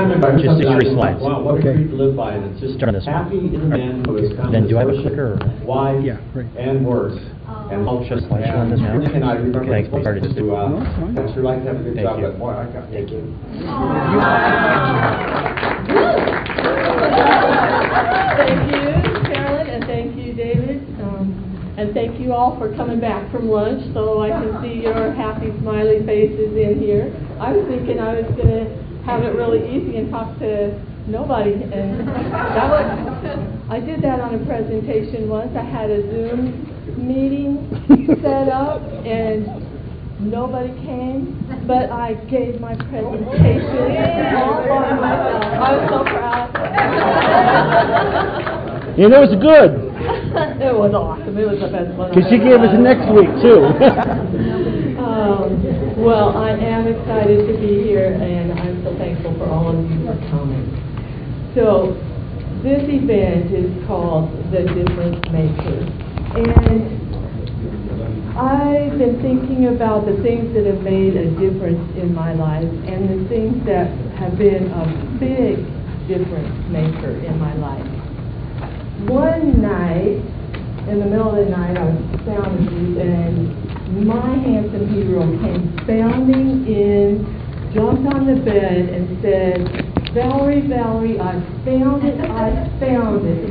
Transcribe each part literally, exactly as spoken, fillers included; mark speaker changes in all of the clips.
Speaker 1: I'm a guy
Speaker 2: Just
Speaker 1: who
Speaker 2: six
Speaker 1: comes
Speaker 2: slides.
Speaker 1: out, what a
Speaker 3: Okay.
Speaker 1: treat to live by, and it's just
Speaker 2: Start on this one.
Speaker 1: happy is a man who has come
Speaker 2: Then
Speaker 1: to
Speaker 2: do I have a
Speaker 1: worship,
Speaker 2: clicker or-
Speaker 1: wife,
Speaker 3: Yeah, right.
Speaker 1: and works. And
Speaker 2: Oh. Should I slide show on this now?
Speaker 1: And I remember
Speaker 2: Okay, thanks,
Speaker 1: the
Speaker 2: Marty.
Speaker 1: place to, uh,
Speaker 3: No, it's fine.
Speaker 1: I'd sure like to have a good
Speaker 2: Thank
Speaker 1: job,
Speaker 2: you.
Speaker 1: but boy, I got.
Speaker 2: Thank you.
Speaker 4: Thank you, Carolyn, and thank you, David. Um, and thank you all for coming back from lunch so I can see your happy, smiley faces in here. I was thinking I was going to have it really easy and talk to nobody. And that was, I did that on a presentation once. I had a Zoom meeting set up and nobody came, but I gave my presentation all by myself. I was so proud.
Speaker 3: And it was good,
Speaker 4: It was awesome. It was the best one.
Speaker 3: because
Speaker 4: I've
Speaker 3: she
Speaker 4: ever
Speaker 3: gave us
Speaker 4: done.
Speaker 3: next week, too.
Speaker 4: Um, well, I am excited to be here, and I'm so thankful for all of you for coming. So, this event is called The Difference Maker. And I've been thinking about the things that have made a difference in my life and the things that have been a big difference maker in my life. One night, in the middle of the night, I was sound asleep, and my handsome hero came bounding in, jumped on the bed, and said, "Valerie, Valerie, I found it, I found it."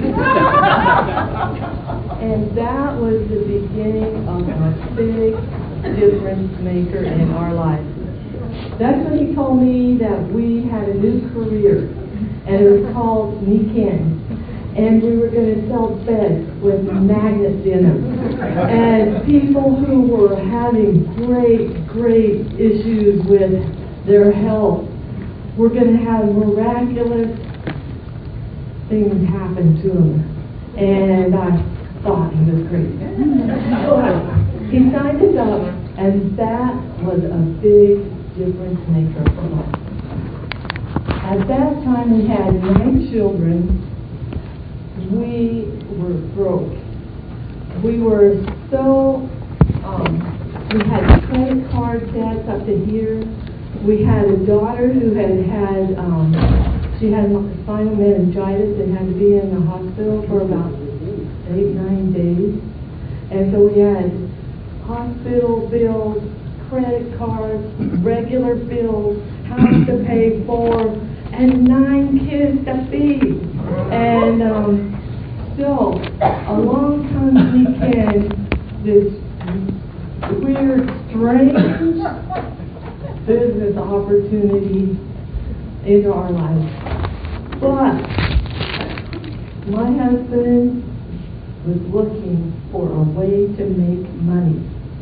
Speaker 4: And that was the beginning of a big difference maker in our lives. That's when he told me that we had a new career, and it was called Niken. And we were going to sell beds with magnets in them. And people who were having great, great issues with their health were going to have miraculous things happen to them. And I thought he was crazy. But he signed us up, and that was a big difference maker for us. At that time, we had nine children. We were broke. We were so, um, we had credit card debts up to here. We had a daughter who had had, um, she had spinal meningitis and had to be in the hospital for about eight, nine days. And so we had hospital bills, credit cards, regular bills, house to pay for, and nine kids to feed. And um, so, along comes Niken, this weird, strange business opportunity into our lives. But my husband was looking for a way to make money.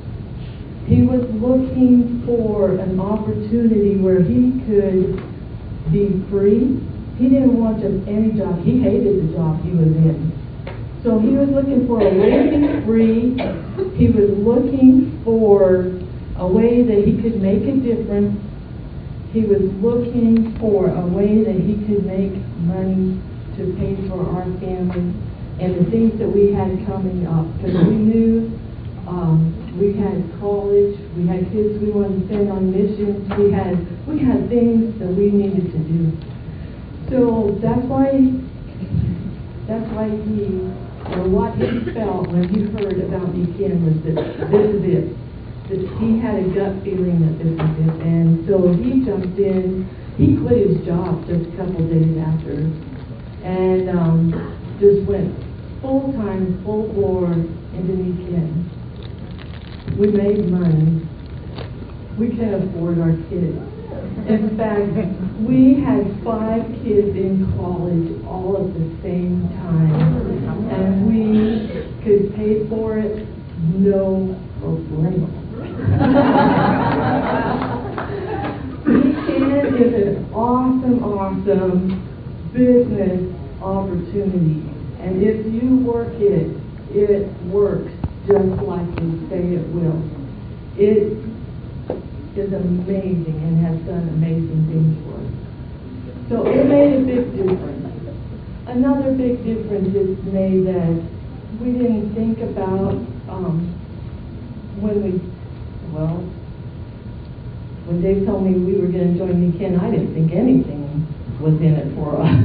Speaker 4: He was looking for an opportunity where he could be free. He didn't want just any job. He hated the job he was in. So he was looking for a way to be free. He was looking for a way that he could make a difference. He was looking for a way that he could make money to pay for our family and the things that we had coming up. Because we knew um, we had college, we had kids we wanted to send on missions, we had we had things that we needed to do. So that's why that's why he, or what he felt when he heard about Niken was that this is it. That he had a gut feeling that this was it. And so he jumped in. He quit his job just a couple days after and um, just went full time, full bore into Niken. We made money. We can afford our kids. In fact, we had five kids in college all at the same time, and we could pay for it, no problemo. Niken is an awesome, awesome business opportunity, and if you work it, it works just like they say it will. It is amazing and has done amazing things for us. So it made a big difference. Another big difference is made that we didn't think about um, when we, well, when Dave told me we were going to join Niken, I didn't think anything was in it for us.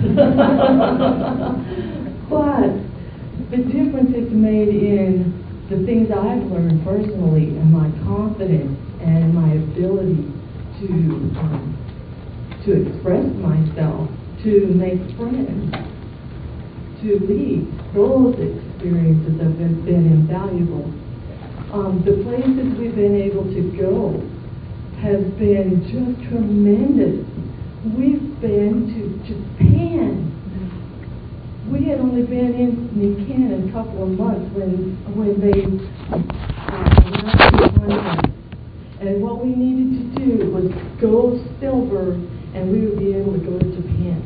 Speaker 4: But the difference it's made in the things I've learned personally and my confidence and my ability to um, to express myself, to make friends, to lead. Those experiences have been, been invaluable. Um, the places we've been able to go has been just tremendous. We've been to Japan. We had only been in Nikan a couple of months when when they uh, announced the contract. And what we needed to do was go silver, and we would be able to go to Japan.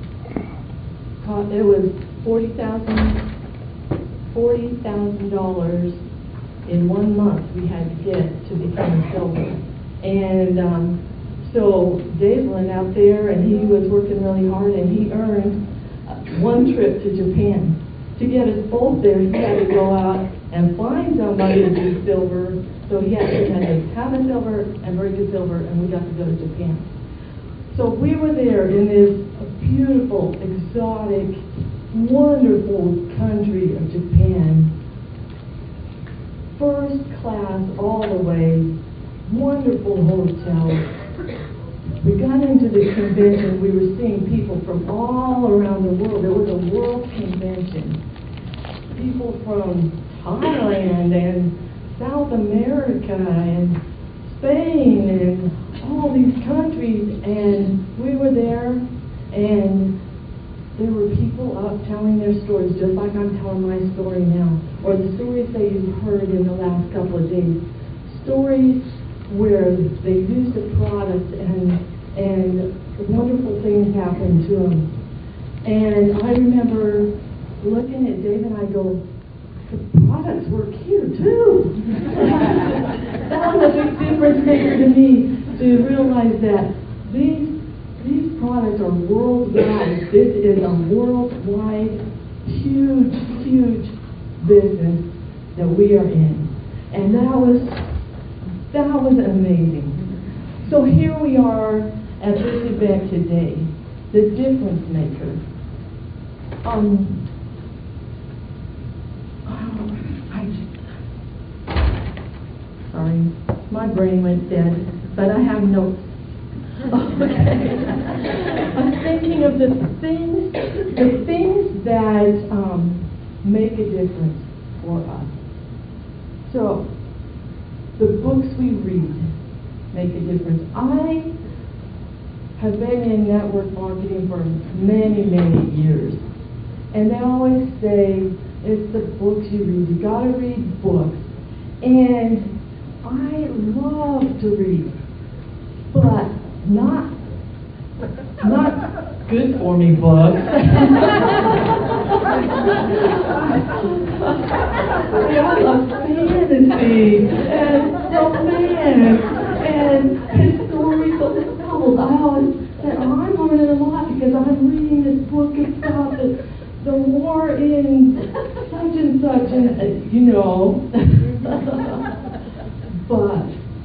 Speaker 4: It was forty thousand forty thousand dollars in one month we had to get to become silver. And um, so Dave went out there, and he was working really hard, and he earned one trip to Japan. To get us both there, he had to go out and find somebody to do silver. So he had to, had to have a silver and break a silver, and we got to go to Japan. So we were there in this beautiful, exotic, wonderful country of Japan. First class all the way, wonderful hotels. We got into the convention, we were seeing people from all around the world. There was a world convention. People from Thailand and South America and Spain and all these countries. And we were there, and there were people up telling their stories, just like I'm telling my story now, or the stories that you've heard in the last couple of days. Stories where they used the product and and wonderful things happened to them. And I remember looking at Dave and I go, the products work here too. That was a big difference maker to me, to realize that these these products are worldwide. This is a worldwide, huge, huge business that we are in. And that was that was amazing. So here we are at this event today, the difference maker. Um, I, sorry, my brain went dead, but I have notes. Okay. I'm thinking of the things, the things that um, make a difference for us. So, the books we read make a difference. I have been in network marketing for many, many years. And they always say, it's the books you read. You gotta read books. And I love to read, but not, not good for me books. I love fantasy and romance and historical novels. I always said, oh, I'm learning a lot because I'm reading this book about the, the war in such and such, and uh, you know. But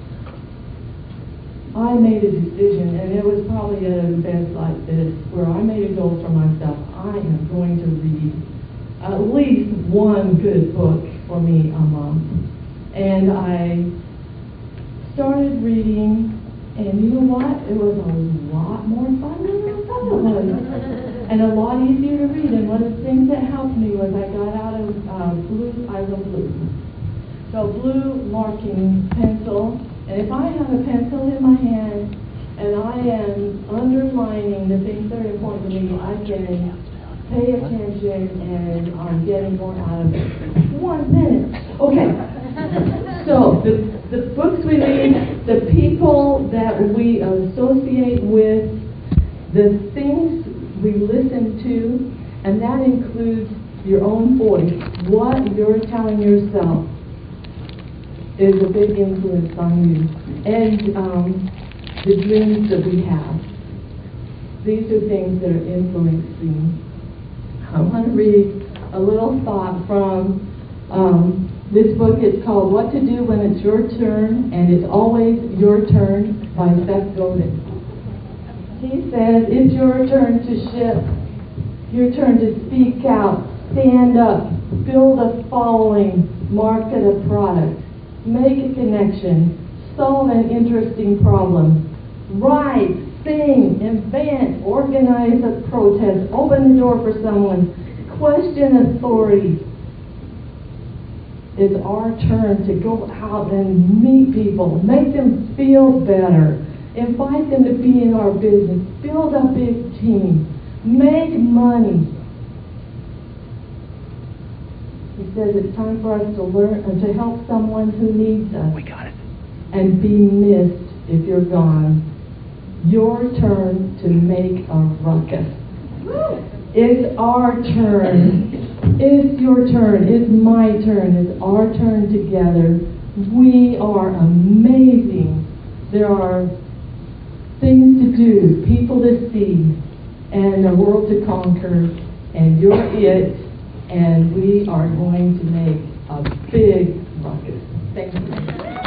Speaker 4: I made a decision, and it was probably at an event like this, where I made a goal for myself. I am going to read at least one good book for me a month. And I started reading, and you know what? It was a lot more fun than I thought it was. And a lot easier to read. And one of the things that helped me was I got out of uh, blue, I love blue. So blue marking pencil. And if I have a pencil in my hand and I am underlining the things that are important to me, I can pay attention and I'm getting more out of it. One minute. Okay. So the, the books we read, the people that we associate with, the things we listen to, and that includes your own voice, what you're telling yourself, is a big influence on you. And um, the dreams that we have. These are things that are influencing. I want to read a little thought from um, this book. It's called What to Do When It's Your Turn, and It's Always Your Turn by Seth Godin. He says, it's your turn to shift, your turn to speak out, stand up, build a following, market a product, make a connection, solve an interesting problem, write, sing, invent, organize a protest, open the door for someone, question authority. It's our turn to go out and meet people, make them feel better, invite them to be in our business, build a big team, make money. He says it's time for us to learn and to help someone who needs us.
Speaker 2: We got it.
Speaker 4: And be missed if you're gone. Your turn to make a ruckus. It's our turn. It's your turn. It's my turn. It's our turn together. We are amazing. There are things to do, people to see, and a world to conquer. And you're it. And we are going to make a big ruckus. Thank you.